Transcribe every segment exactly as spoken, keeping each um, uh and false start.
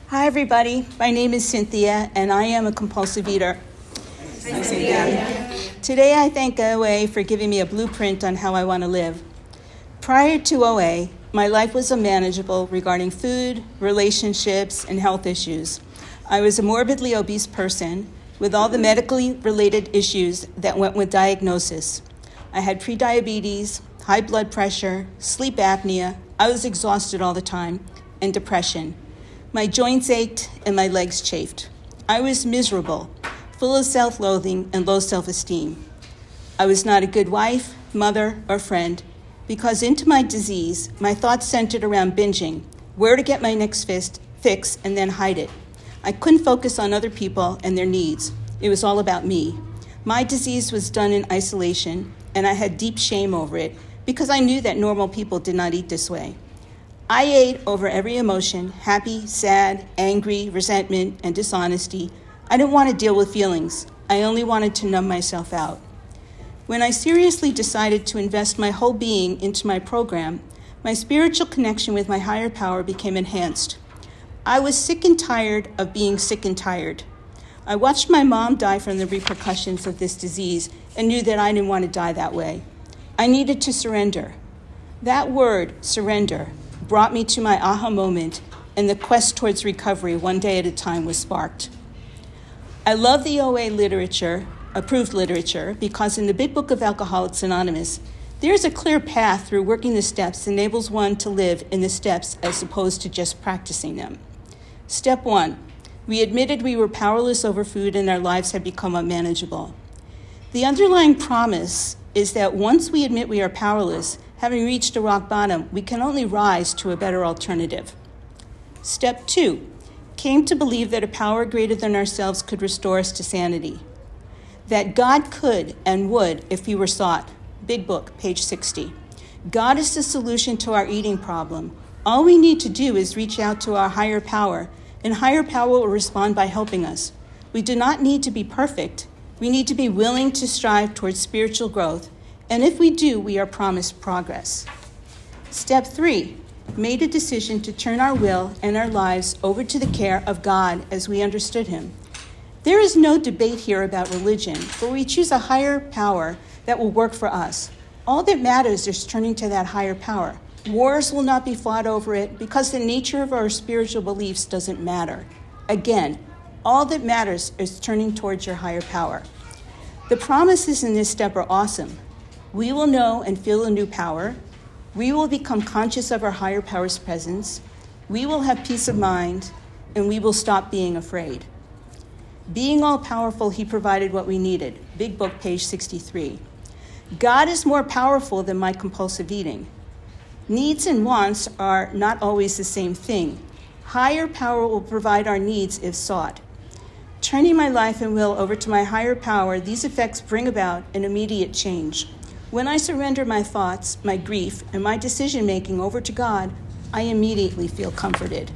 Hi, everybody. My name is Cynthia, and I am a compulsive eater. Hi, Cynthia. Today, I thank O A for giving me a blueprint on how I want to live. Prior to O A, my life was unmanageable regarding food, relationships, and health issues. I was a morbidly obese person with all the medically related issues that went with diagnosis. I had prediabetes, high blood pressure, sleep apnea, I was exhausted all the time, and depression. My joints ached and my legs chafed. I was miserable, full of self-loathing and low self-esteem. I was not a good wife, mother, or friend because into my disease, my thoughts centered around binging, where to get my next fist, fix, and then hide it. I couldn't focus on other people and their needs. It was all about me. My disease was done in isolation, and I had deep shame over it because I knew that normal people did not eat this way. I ate over every emotion, happy, sad, angry, resentment, and dishonesty. I didn't want to deal with feelings. I only wanted to numb myself out. When I seriously decided to invest my whole being into my program, my spiritual connection with my higher power became enhanced. I was sick and tired of being sick and tired. I watched my mom die from the repercussions of this disease and knew that I didn't want to die that way. I needed to surrender. That word, surrender, brought me to my aha moment, and the quest towards recovery one day at a time was sparked. I love the O A literature, approved literature, because in the Big Book of Alcoholics Anonymous, there is a clear path through working the steps that enables one to live in the steps as opposed to just practicing them. Step one, we admitted we were powerless over food and our lives had become unmanageable. The underlying promise is that once we admit we are powerless, having reached a rock bottom, we can only rise to a better alternative. Step two, came to believe that a power greater than ourselves could restore us to sanity. That God could and would if he were sought. Big Book, page sixty. God is the solution to our eating problem. All we need to do is reach out to our higher power, and higher power will respond by helping us. We do not need to be perfect. We need to be willing to strive towards spiritual growth. And if we do, we are promised progress. Step three, made a decision to turn our will and our lives over to the care of God as we understood him. There is no debate here about religion, for we choose a higher power that will work for us. All that matters is turning to that higher power. Wars will not be fought over it because the nature of our spiritual beliefs doesn't matter. Again, all that matters is turning towards your higher power. The promises in this step are awesome. We will know and feel a new power. We will become conscious of our higher power's presence. We will have peace of mind, and we will stop being afraid. Being all-powerful, he provided what we needed. Big Book, page sixty-three. God is more powerful than my compulsive eating. Needs and wants are not always the same thing. Higher power will provide our needs if sought. Turning my life and will over to my higher power, these effects bring about an immediate change. When I surrender my thoughts, my grief, and my decision-making over to God, I immediately feel comforted.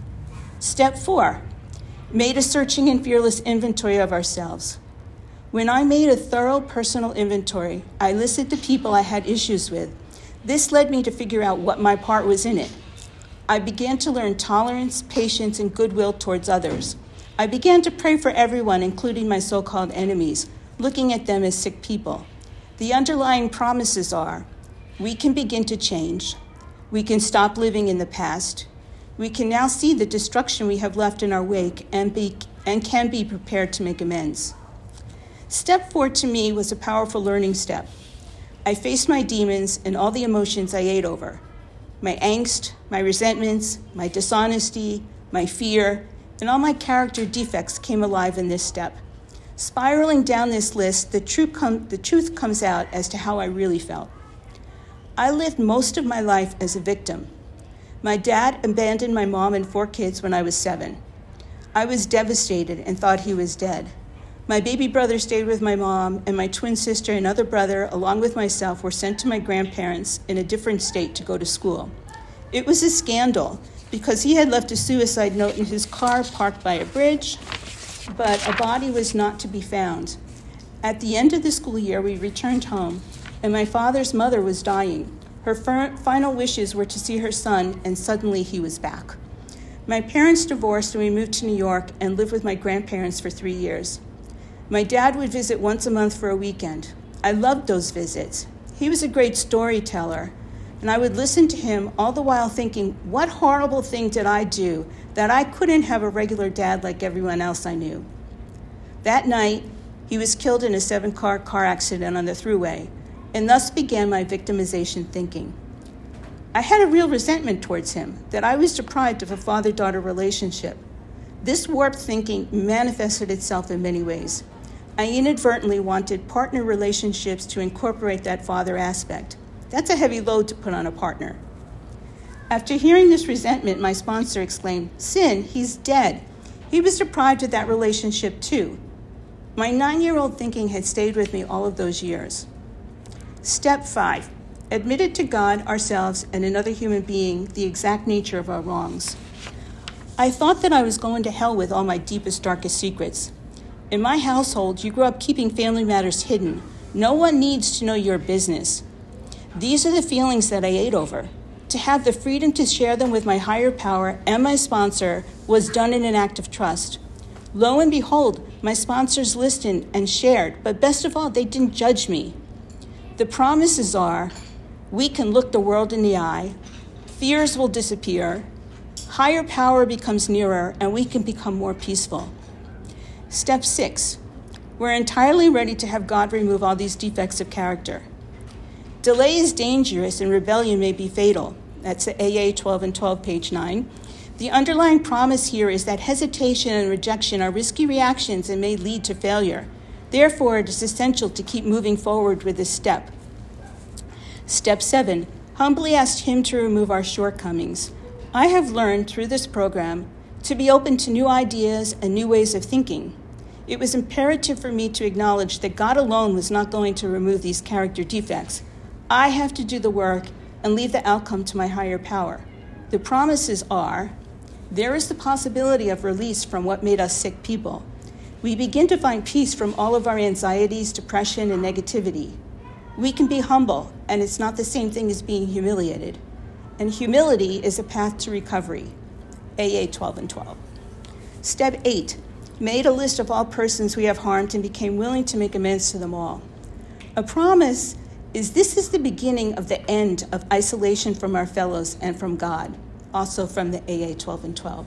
Step four, made a searching and fearless inventory of ourselves. When I made a thorough personal inventory, I listed the people I had issues with. This led me to figure out what my part was in it. I began to learn tolerance, patience, and goodwill towards others. I began to pray for everyone, including my so-called enemies, looking at them as sick people. The underlying promises are, we can begin to change. We can stop living in the past. We can now see the destruction we have left in our wake and, be, and can be prepared to make amends. Step four to me was a powerful learning step. I faced my demons and all the emotions I ate over. My angst, my resentments, my dishonesty, my fear, and all my character defects came alive in this step. Spiraling down this list, the truth, com- the truth comes out as to how I really felt. I lived most of my life as a victim. My dad abandoned my mom and four kids when I was seven. I was devastated and thought he was dead. My baby brother stayed with my mom, and my twin sister and other brother, along with myself, were sent to my grandparents in a different state to go to school. It was a scandal because he had left a suicide note in his car parked by a bridge, but a body was not to be found. At the end of the school year, we returned home, and my father's mother was dying. Her final wishes were to see her son, and suddenly he was back. My parents divorced and we moved to New York and lived with my grandparents for three years. My dad would visit once a month for a weekend. I loved those visits. He was a great storyteller, and I would listen to him all the while thinking, what horrible thing did I do that I couldn't have a regular dad like everyone else I knew? That night, he was killed in a seven-car car accident on the thruway, and thus began my victimization thinking. I had a real resentment towards him, that I was deprived of a father-daughter relationship. This warped thinking manifested itself in many ways. I inadvertently wanted partner relationships to incorporate that father aspect. That's a heavy load to put on a partner. After hearing this resentment, my sponsor exclaimed, "Sin, he's dead. He was deprived of that relationship too." My nine-year-old thinking had stayed with me all of those years. Step five, admitted to God, ourselves, and another human being the exact nature of our wrongs. I thought that I was going to hell with all my deepest, darkest secrets. In my household, you grew up keeping family matters hidden. No one needs to know your business. These are the feelings that I ate over. To have the freedom to share them with my higher power and my sponsor was done in an act of trust. Lo and behold, my sponsors listened and shared, but best of all, they didn't judge me. The promises are, we can look the world in the eye, fears will disappear, higher power becomes nearer, and we can become more peaceful. Step six, we're entirely ready to have God remove all these defects of character. Delay is dangerous and rebellion may be fatal. That's A A twelve and twelve, page nine. The underlying promise here is that hesitation and rejection are risky reactions and may lead to failure. Therefore, it is essential to keep moving forward with this step. Step seven, humbly ask Him to remove our shortcomings. I have learned through this program to be open to new ideas and new ways of thinking. It was imperative for me to acknowledge that God alone was not going to remove these character defects. I have to do the work and leave the outcome to my higher power. The promises are, there is the possibility of release from what made us sick people. We begin to find peace from all of our anxieties, depression, and negativity. We can be humble, and it's not the same thing as being humiliated. And humility is a path to recovery. A A twelve and twelve. Step eight, made a list of all persons we have harmed and became willing to make amends to them all. A promise is this is the beginning of the end of isolation from our fellows and from God, also from the A A twelve and twelve.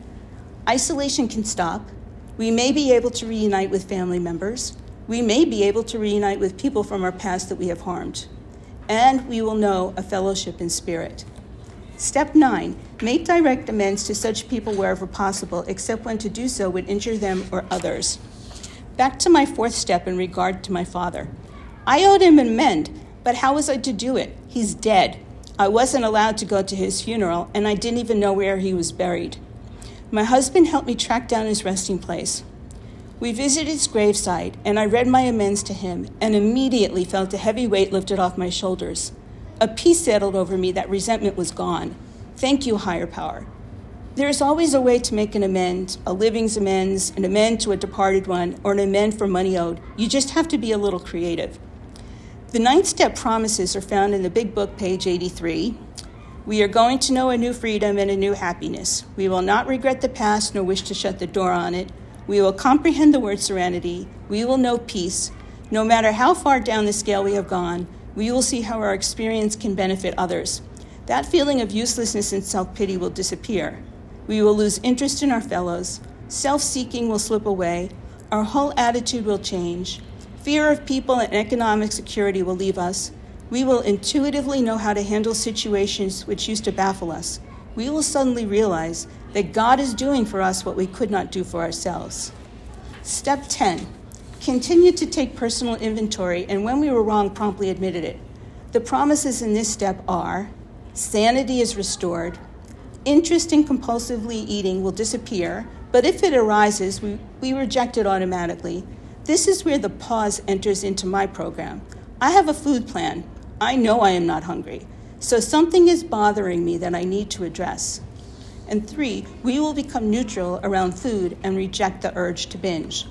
Isolation can stop. We may be able to reunite with family members. We may be able to reunite with people from our past that we have harmed. And we will know a fellowship in spirit. Step nine, make direct amends to such people wherever possible, except when to do so would injure them or others. Back to my fourth step in regard to my father. I owed him an amend, but how was I to do it? He's dead. I wasn't allowed to go to his funeral, and I didn't even know where he was buried. My husband helped me track down his resting place. We visited his gravesite, and I read my amends to him, and immediately felt a heavy weight lifted off my shoulders. A peace settled over me that resentment was gone. Thank you, higher power. There is always a way to make an amend, a living's amends, an amend to a departed one, or an amend for money owed. You just have to be a little creative. The ninth step promises are found in the Big Book, page eighty-three. We are going to know a new freedom and a new happiness. We will not regret the past nor wish to shut the door on it. We will comprehend the word serenity. We will know peace. No matter how far down the scale we have gone, we will see how our experience can benefit others. That feeling of uselessness and self-pity will disappear. We will lose interest in our fellows. Self-seeking will slip away. Our whole attitude will change. Fear of people and economic security will leave us. We will intuitively know how to handle situations which used to baffle us. We will suddenly realize that God is doing for us what we could not do for ourselves. Step ten, continue to take personal inventory, and when we were wrong, promptly admitted it. The promises in this step are, sanity is restored, interest in compulsively eating will disappear, but if it arises, we, we reject it automatically. This is where the pause enters into my program. I have a food plan. I know I am not hungry. So something is bothering me that I need to address. And three, we will become neutral around food and reject the urge to binge.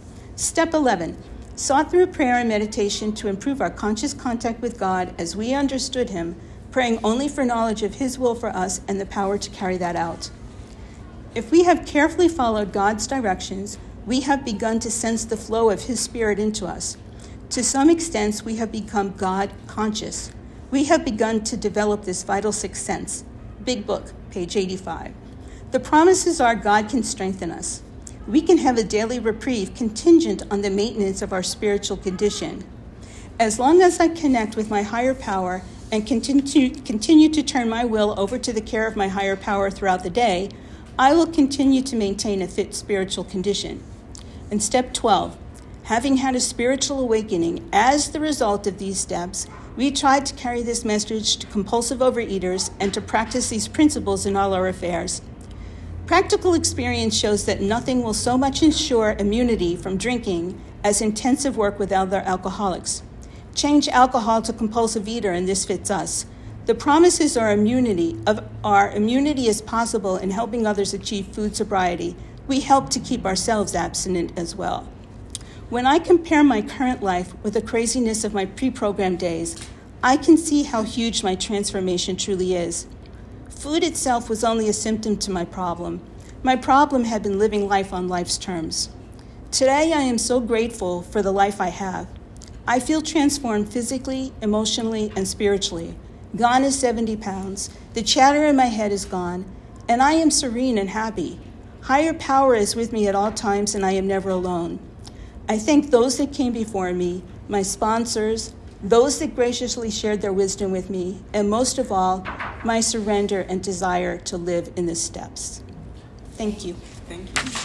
Step eleven, sought through prayer and meditation to improve our conscious contact with God as we understood Him, praying only for knowledge of His will for us and the power to carry that out. If we have carefully followed God's directions, we have begun to sense the flow of His Spirit into us. To some extent, we have become God conscious. We have begun to develop this vital sixth sense. Big Book, page eighty-five. The promises are God can strengthen us. We can have a daily reprieve contingent on the maintenance of our spiritual condition. As long as I connect with my higher power and continue, continue to turn my will over to the care of my higher power throughout the day, I will continue to maintain a fit spiritual condition. And step twelve, having had a spiritual awakening as the result of these steps, we tried to carry this message to compulsive overeaters and to practice these principles in all our affairs. Practical experience shows that nothing will so much ensure immunity from drinking as intensive work with other alcoholics. Change alcohol to compulsive eater, and this fits us. The promises are immunity of our immunity is possible in helping others achieve food sobriety. We help to keep ourselves abstinent as well. When I compare my current life with the craziness of my pre-programmed days, I can see how huge my transformation truly is. Food itself was only a symptom to my problem. My problem had been living life on life's terms. Today, I am so grateful for the life I have. I feel transformed physically, emotionally, and spiritually. Gone is seventy pounds. The chatter in my head is gone, and I am serene and happy. Higher power is with me at all times, and I am never alone. I thank those that came before me, my sponsors, those that graciously shared their wisdom with me, and most of all, my surrender and desire to live in the steps. Thank you. Thank you.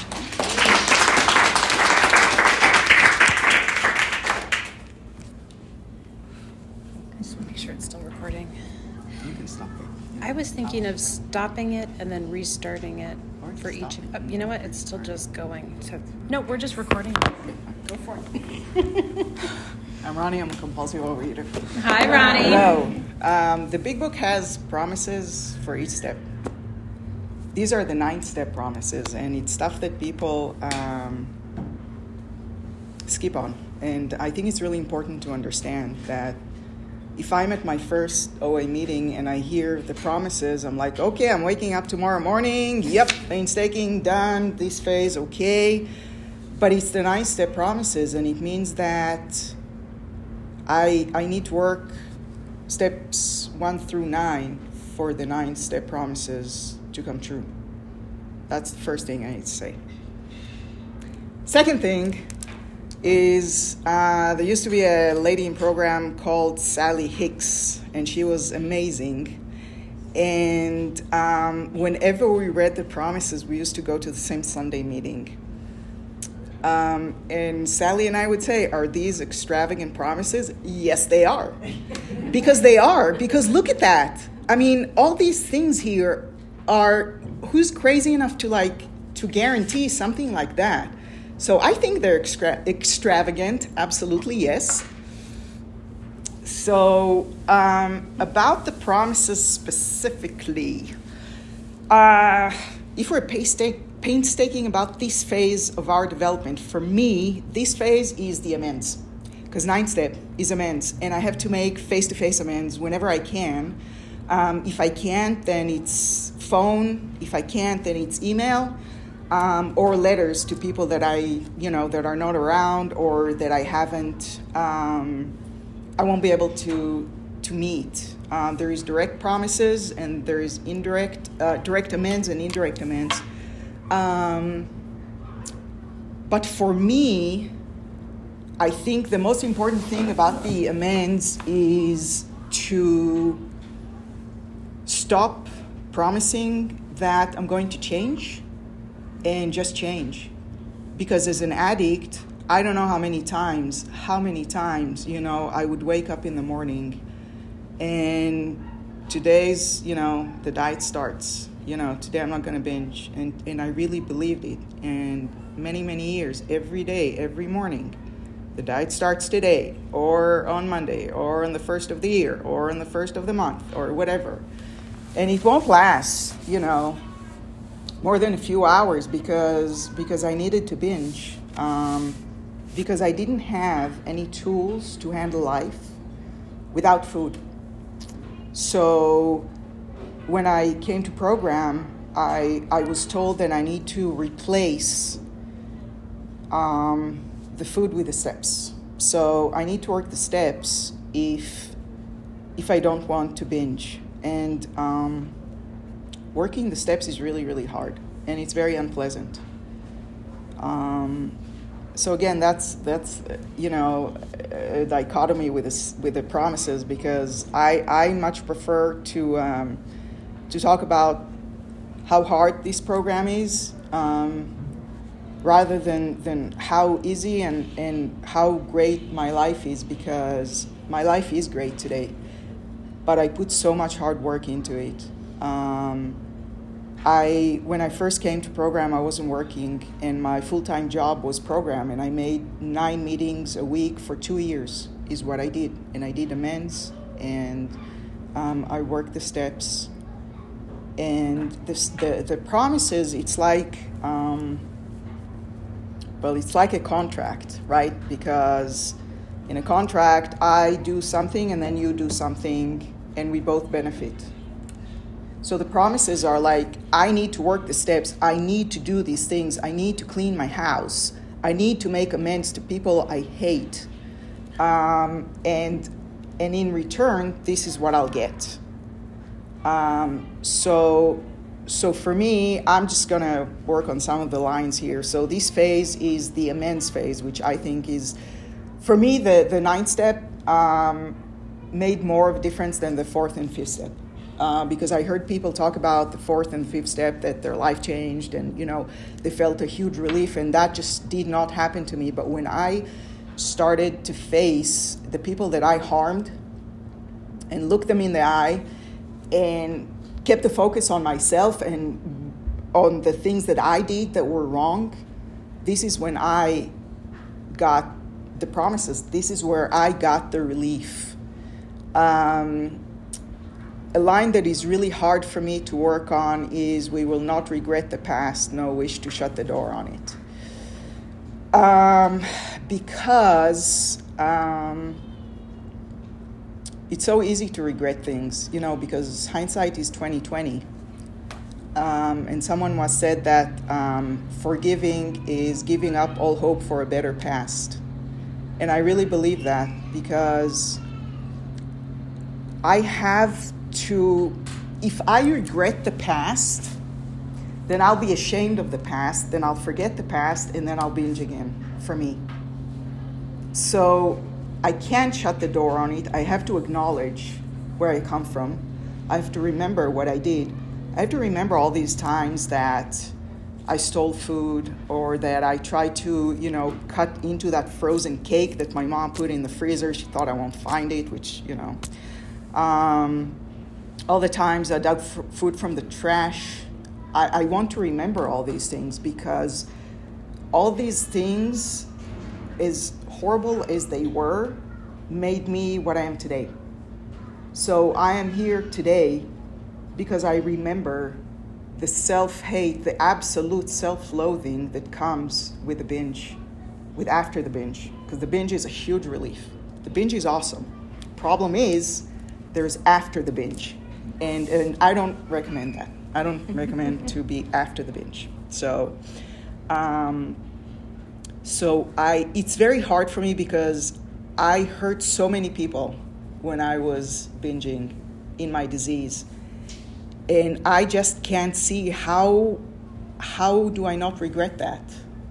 Make sure it's still recording. You can stop it. I was thinking of stopping it and then restarting it Or for each. stop Uh, you know what? It's still just going. So no, we're just recording. Go for it. I'm Ronnie. I'm a compulsive overeater. Hi, Ronnie. Hello. Um, the Big Book has promises for each step. These are the nine-step promises, and it's stuff that people um, skip on. And I think it's really important to understand that if I'm at my first O A meeting and I hear the promises, I'm like, okay, I'm waking up tomorrow morning. Yep, painstaking, done, this phase, okay. But it's the nine-step promises, and it means that I I need to work steps one through nine for the nine-step promises to come true. That's the first thing I need to say. Second thing is uh, there used to be a lady in program called Sally Hicks, and she was amazing. And um, whenever we read the promises, we used to go to the same Sunday meeting. Um, and Sally and I would say, are these extravagant promises? Yes, they are. Because they are. Because look at that. I mean, all these things here are, who's crazy enough to like, to guarantee something like that? So I think they're extra- extravagant. Absolutely, yes. So um, about the promises specifically, uh, if we're painstaking, painstaking about this phase of our development, for me, this phase is the amends. Because ninth step is amends, and I have to make face-to-face amends whenever I can. Um, if I can't, then it's phone. If I can't, then it's email. Um, or letters to people that I, you know, that are not around or that I haven't, um, I won't be able to to meet. Um, there is direct promises and there is indirect, uh, direct amends and indirect amends. Um, but for me, I think the most important thing about the amends is to stop promising that I'm going to change and just change. Because as an addict, I don't know how many times, how many times, you know, I would wake up in the morning and today's, you know, the diet starts. You know, today I'm not going to binge. And, and I really believed it. And many, many years, every day, every morning, the diet starts today or on Monday or on the first of the year or on the first of the month or whatever. And it won't last, you know, more than a few hours because because I needed to binge, um, because I didn't have any tools to handle life without food. So when I came to program, I, I was told that I need to replace um, the food with the steps. So I need to work the steps if if I don't want to binge. And um, working the steps is really, really hard, and it's very unpleasant. Um, so again, that's that's you know a dichotomy with this, with the promises, because I I much prefer to um, to talk about how hard this program is, um, rather than than how easy and, and how great my life is, because my life is great today, but I put so much hard work into it. Um, I when I first came to program, I wasn't working, and my full-time job was program, and I made nine meetings a week for two years is what I did, and I did amends, and um, I worked the steps, and this, the the promises. It's like um, well, it's like a contract, right? Because in a contract, I do something and then you do something, and we both benefit. So the promises are like, I need to work the steps, I need to do these things, I need to clean my house, I need to make amends to people I hate. Um, and and in return, this is what I'll get. Um, so so for me, I'm just gonna work on some of the lines here. So this phase is the amends phase, which I think is, for me, the, the ninth step um, made more of a difference than the fourth and fifth step. Uh, because I heard people talk about the fourth and fifth step, that their life changed and, you know, they felt a huge relief, and that just did not happen to me. But when I started to face the people that I harmed and look them in the eye and kept the focus on myself and on the things that I did that were wrong, this is when I got the promises. This is where I got the relief. Um, a line that is really hard for me to work on is, we will not regret the past, no wish to shut the door on it. Um, because um, it's so easy to regret things, you know, because hindsight is twenty twenty. Um, and someone once said that um, forgiving is giving up all hope for a better past. And I really believe that, because I have to, if I regret the past, then I'll be ashamed of the past, then I'll forget the past, and then I'll binge again, for me. So I can't shut the door on it. I have to acknowledge where I come from. I have to remember what I did. I have to remember all these times that I stole food, or that I tried to, you know, cut into that frozen cake that my mom put in the freezer. She thought I won't find it, which, you know. Um, all the times I dug f- food from the trash. I, I want to remember all these things, because all these things, as horrible as they were, made me what I am today. So I am here today because I remember the self-hate, the absolute self-loathing that comes with the binge, with after the binge, because the binge is a huge relief. The binge is awesome. Problem is, there's after the binge, and, and I don't recommend that. I don't recommend to be after the binge. So, um, so I, it's very hard for me, because I hurt so many people when I was binging in my disease. And I just can't see how, how do I not regret that?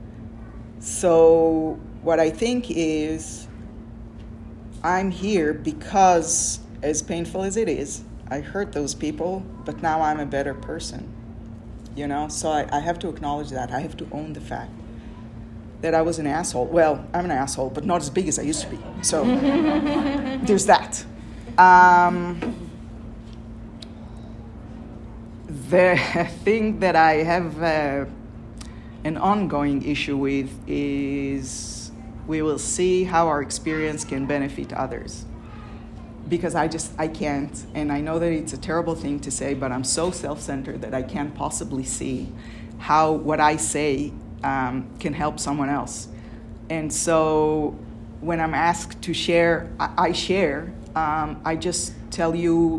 So what I think is, I'm here because, as painful as it is, I hurt those people, but now I'm a better person, you know? So I, I have to acknowledge that. I have to own the fact that I was an asshole. Well, I'm an asshole, but not as big as I used to be. So there's that. Um, the thing that I have uh, an ongoing issue with is, we will see how our experience can benefit others. Because I just, I can't, and I know that it's a terrible thing to say, but I'm so self-centered that I can't possibly see how what I say um, can help someone else. And so when I'm asked to share, I, I share. Um, I just tell you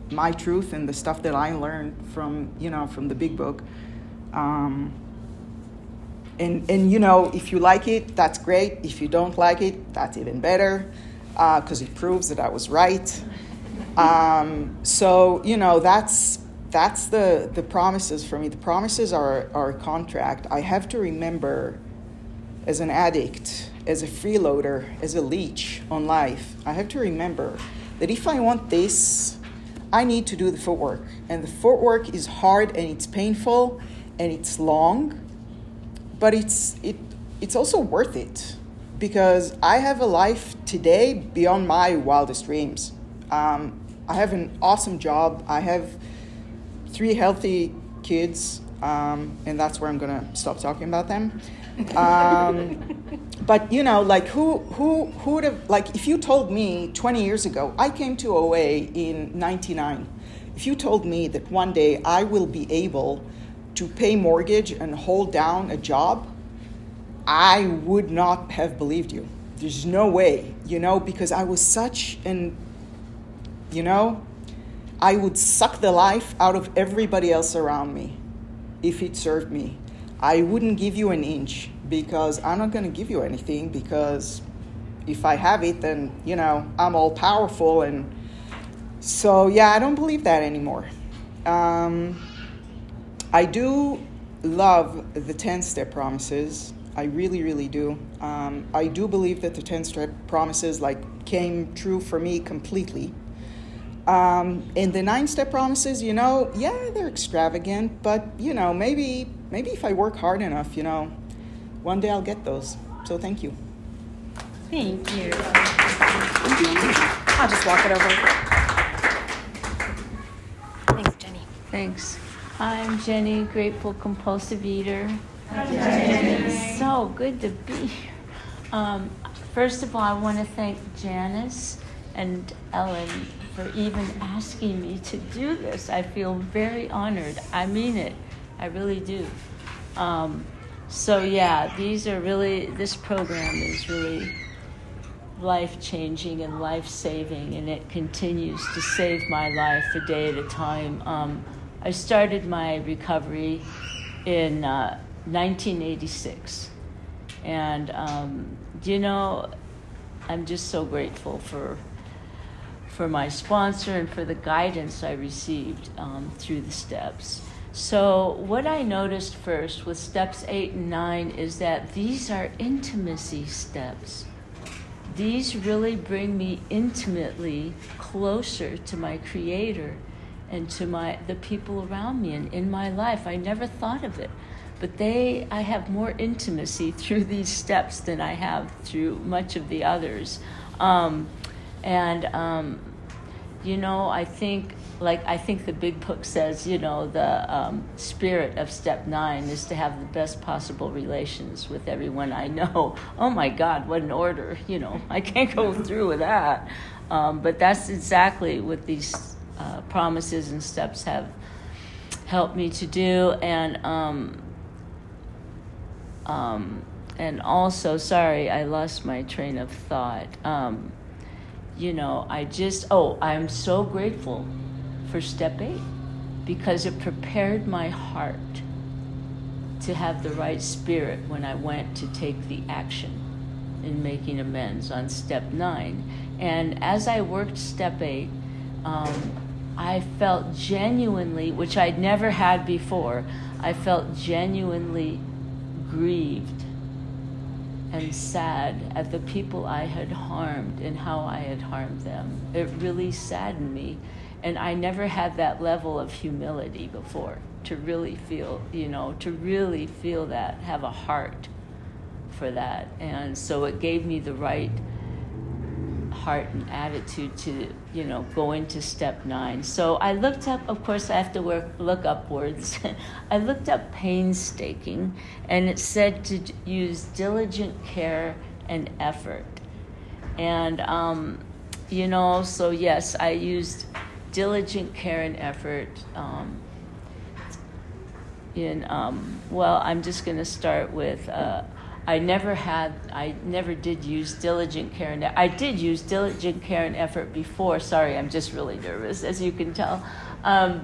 my truth and the stuff that I learned from, you know, from the big book. Um, and, and, you know, if you like it, that's great. If you don't like it, that's even better, because uh, it proves that I was right. Um, so, you know, that's that's the, the promises for me. The promises are, are a contract. I have to remember, as an addict, as a freeloader, as a leech on life, I have to remember that if I want this, I need to do the footwork. And the footwork is hard, and it's painful, and it's long, but it's it it's also worth it, because I have a life today beyond my wildest dreams. Um, I have an awesome job. I have three healthy kids, um, and that's where I'm going to stop talking about them. Um, but, you know, like, who who who would have, like, if you told me twenty years ago, I came to O A in ninety-nine. If you told me that one day I will be able to pay mortgage and hold down a job, I would not have believed you. There's no way, you know, because I was such an, you know, I would suck the life out of everybody else around me if it served me. I wouldn't give you an inch, because I'm not going to give you anything, because if I have it, then, you know, I'm all powerful. And so, yeah, I don't believe that anymore. Um, I do love the ten-step promises. I really, really do. Um, I do believe that the ten-step promises, like, came true for me completely. Um, and the nine-step promises, you know, yeah, they're extravagant, but, you know, maybe maybe if I work hard enough, you know, one day I'll get those. So thank you. Thank you. I'll just walk it over. Thanks, Jenny. Thanks. I'm Jenny, grateful compulsive eater. Hi, Jenny. So good to be here. Um, first of all, I want to thank Janice and Ellen for even asking me to do this. I feel very honored. I mean it. I really do. Um, so yeah, these are really, this program is really life-changing and life-saving, and it continues to save my life a day at a time. Um, I started my recovery in uh, nineteen eighty-six, and um, you know, I'm just so grateful for for my sponsor and for the guidance I received um, through the steps. So what I noticed first with steps eight and nine is that these are intimacy steps. These really bring me intimately closer to my Creator and to my the people around me and in my life. I never thought of it, but they I have more intimacy through these steps than I have through much of the others. Um, and um, you know, I think like I think the big book says, you know, the um, spirit of step nine is to have the best possible relations with everyone I know. Oh my God, what an order! You know, I can't go through with that. Um, but that's exactly what these uh, promises and steps have helped me to do. And um, um, and also, sorry, I lost my train of thought. Um, you know, I just oh, I'm so grateful for step eight, because it prepared my heart to have the right spirit when I went to take the action in making amends on step nine. And as I worked step eight, um, I felt genuinely, which I'd never had before, I felt genuinely grieved and sad at the people I had harmed and how I had harmed them. It really saddened me. And I never had that level of humility before, to really feel, you know, to really feel that, have a heart for that. And so it gave me the right heart and attitude to, you know, go into step nine. So I looked up, of course I have to work, look upwards. I looked up painstaking, and it said to use diligent care and effort. And, um, you know, so yes, I used diligent care and effort um, in, um, well, I'm just going to start with, uh, I never had, I never did use diligent care and, I did use diligent care and effort before. Sorry, I'm just really nervous, as you can tell. Um,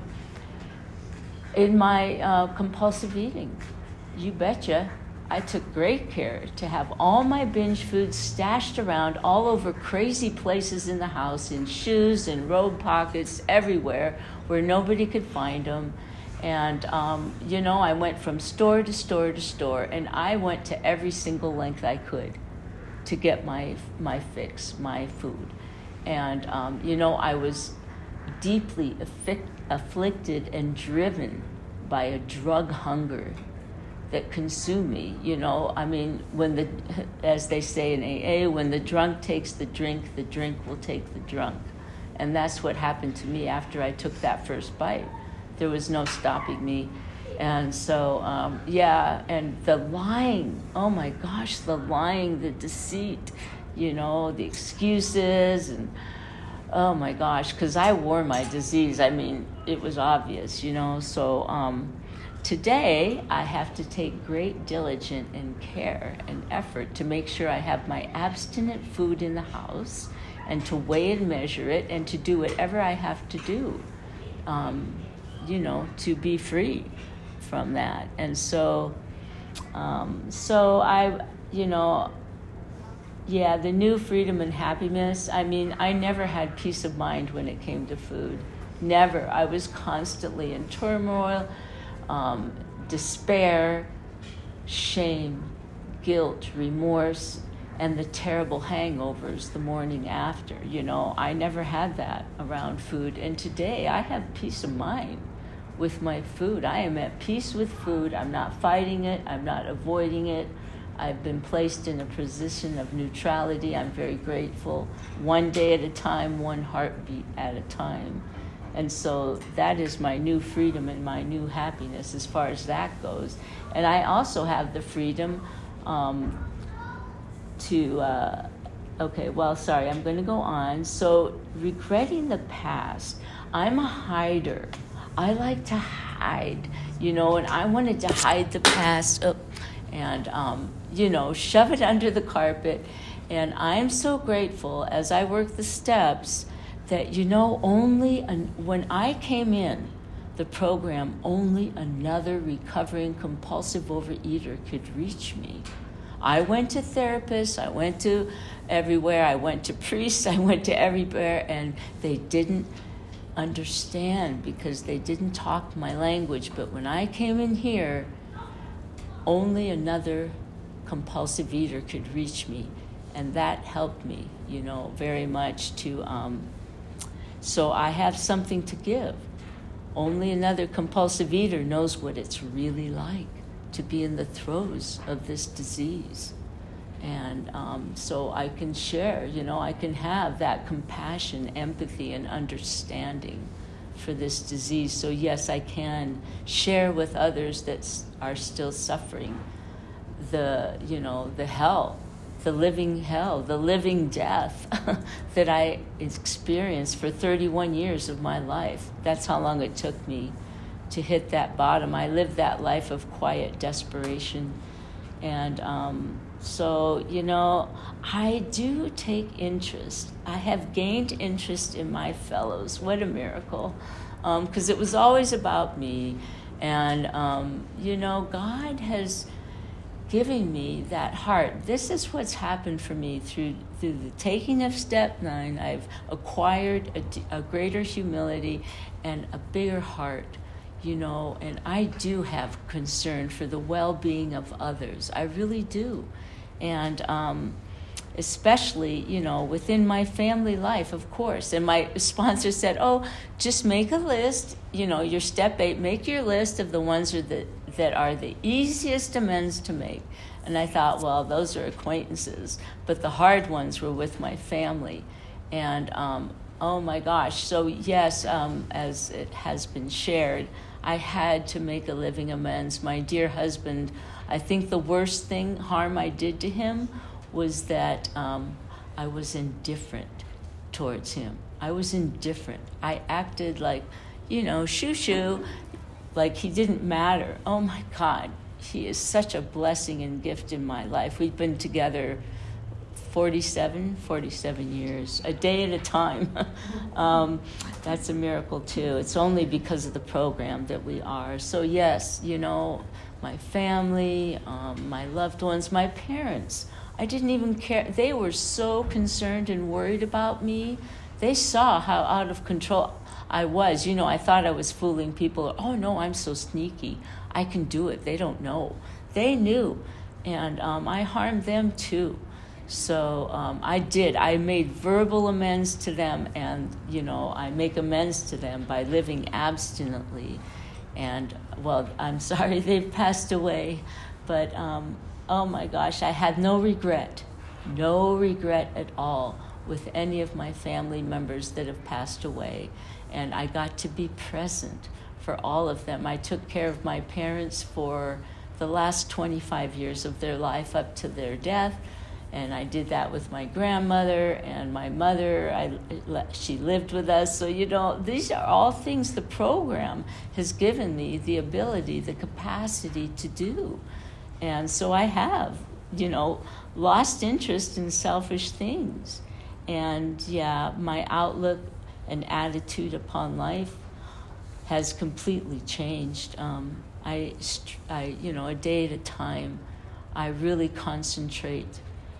in my uh, compulsive eating, you betcha, I took great care to have all my binge foods stashed around all over crazy places in the house, in shoes and robe pockets, everywhere, where nobody could find them. And, um, you know, I went from store to store to store, and I went to every single length I could to get my my fix, my food. And, um, you know, I was deeply affic- afflicted and driven by a drug hunger that consumed me. You know, I mean, when the, as they say in A A, when the drunk takes the drink, the drink will take the drunk. And that's what happened to me after I took that first bite. There was no stopping me. And so, um, yeah, and the lying, oh my gosh, the lying, the deceit, you know, the excuses, and oh my gosh, because I wore my disease. I mean, it was obvious, you know. So um, today, I have to take great diligence and care and effort to make sure I have my abstinent food in the house, and to weigh and measure it, and to do whatever I have to do. Um, you know, to be free from that. And so, um, so I, you know, yeah, the new freedom and happiness, I mean, I never had peace of mind when it came to food. Never. I was constantly in turmoil, um, despair, shame, guilt, remorse, and the terrible hangovers the morning after. You know, I never had that around food. And today I have peace of mind with my food. I am at peace with food. I'm not fighting it. I'm not avoiding it. I've been placed in a position of neutrality. I'm very grateful. One day at a time, one heartbeat at a time. And so that is my new freedom and my new happiness as far as that goes. And I also have the freedom um, to, uh, okay, well, sorry, I'm going to go on. So regretting the past, I'm a hider. I like to hide, you know, and I wanted to hide the past uh, and, um, you know, shove it under the carpet. And I'm so grateful as I work the steps that, you know, only an, when I came in the program, only another recovering compulsive overeater could reach me. I went to therapists, I went to everywhere, I went to priests, I went to everywhere, and they didn't understand because they didn't talk my language. But when I came in here, only another compulsive eater could reach me, and that helped me, you know, very much to, um, so I have something to give. Only another compulsive eater knows what it's really like to be in the throes of this disease. And um, so I can share, you know, I can have that compassion, empathy, and understanding for this disease. So yes, I can share with others that are still suffering the, you know, the hell, the living hell, the living death that I experienced for thirty-one years of my life. That's how long it took me to hit that bottom. I lived that life of quiet desperation. And um, so, you know, I do take interest. I have gained interest in my fellows. What a miracle. Because um, it was always about me. And, um, you know, God has given me that heart. This is what's happened for me through through the taking of step nine. I've acquired a, a greater humility and a bigger heart. You know, and I do have concern for the well-being of others. I really do. And um, especially, you know, within my family life, of course. And my sponsor said, oh, just make a list. You know, your step eight, make your list of the ones are the, that are the easiest amends to make. And I thought, well, those are acquaintances. But the hard ones were with my family. And um, oh my gosh. So yes, um, as it has been shared, I had to make a living amends. My dear husband, I think the worst thing, harm I did to him was that um, I was indifferent towards him. I was indifferent. I acted like, you know, shoo-shoo, like he didn't matter. Oh my God, he is such a blessing and gift in my life. We've been together forty-seven, forty-seven years, a day at a time. um, that's a miracle too. It's only because of the program that we are. So yes, you know, my family, um, my loved ones, my parents, I didn't even care. They were so concerned and worried about me. They saw how out of control I was. You know, I thought I was fooling people. Oh no, I'm so sneaky. I can do it. They don't know. They knew. And um, I harmed them too. So um, I did. I made verbal amends to them, and, you know, I make amends to them by living abstinently. And, well, I'm sorry they've passed away, but, um, oh my gosh, I had no regret, no regret at all with any of my family members that have passed away. And I got to be present for all of them. I took care of my parents for the last twenty-five years of their life up to their death. And I did that with my grandmother and my mother. I, she lived with us. So, you know, these are all things the program has given me the ability, the capacity to do. And so I have, you know, lost interest in selfish things. And, yeah, my outlook and attitude upon life has completely changed. Um, I, I, you know, a day at a time, I really concentrate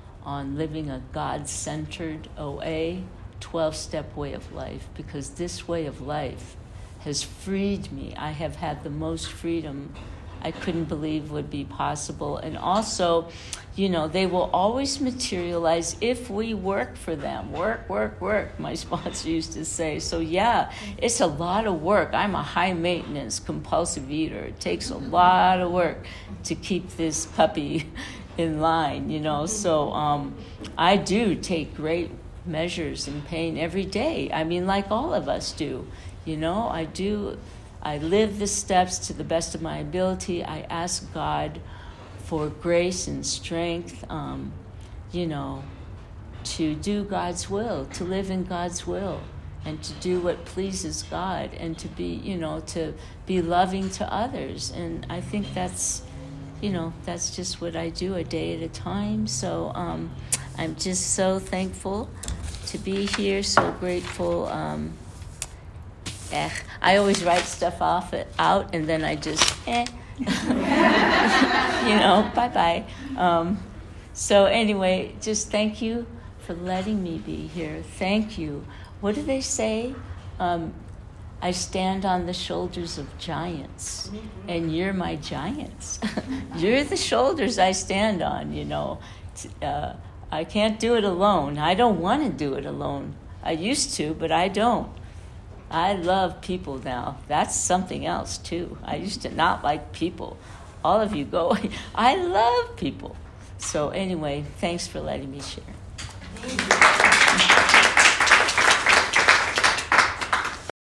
on living a God-centered O A, twelve-step way of life, because this way of life has freed me. I have had the most freedom I couldn't believe would be possible. And also, you know, they will always materialize if we work for them. Work, work, work, my sponsor used to say. So yeah, it's a lot of work. I'm a high-maintenance, compulsive eater. It takes a lot of work to keep this puppy in line, you know. So um, I do take great measures in pain every day. I mean, like all of us do, you know. I do, I live the steps to the best of my ability. I ask God for grace and strength, um, you know, to do God's will, to live in God's will, and to do what pleases God, and to be, you know, to be loving to others. And I think that's, you know, that's just what I do a day at a time. So um, I'm just so thankful to be here, so grateful. Um, eh, I always write stuff off it, out, and then I just, eh, you know, bye-bye. Um, so anyway, just thank you for letting me be here. Thank you. What do they say? Um, I stand on the shoulders of giants, and you're my giants. You're the shoulders I stand on, you know. Uh, I can't do it alone. I don't want to do it alone. I used to, but I don't. I love people now. That's something else, too. I used to not like people. All of you go, I love people. So anyway, thanks for letting me share.